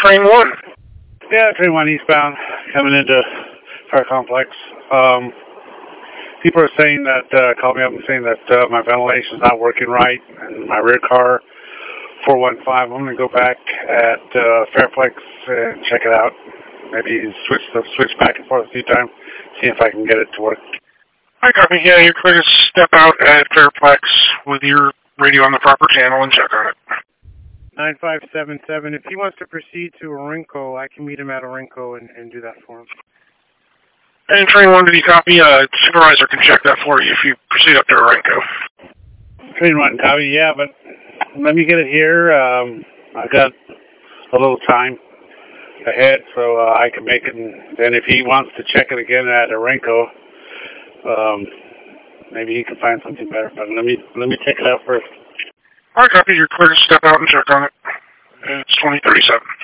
train 1. Yeah, train 1 eastbound, coming into our complex. People are saying that, called me up and saying that my ventilation's not working right, and my rear car, 415, I'm going to go back at Fairplex and check it out. Maybe switch back and forth a few times, see if I can get it to work. I copy. Yeah, you're clear to step out at Fairplex with your radio on the proper channel and check on it. 9577. If he wants to proceed to Orinco, I can meet him at Orinco and do that for him. And train 1, did you copy? Supervisor can check that for you if you proceed up to Orinco. Train 1, copy, yeah, but let me get it here. I've got a little time ahead, so I can make it. And then if he wants to check it again at Orinco, maybe he can find something better. But let me check it out first. I copy. You're clear to step out and check on it. It's 2037.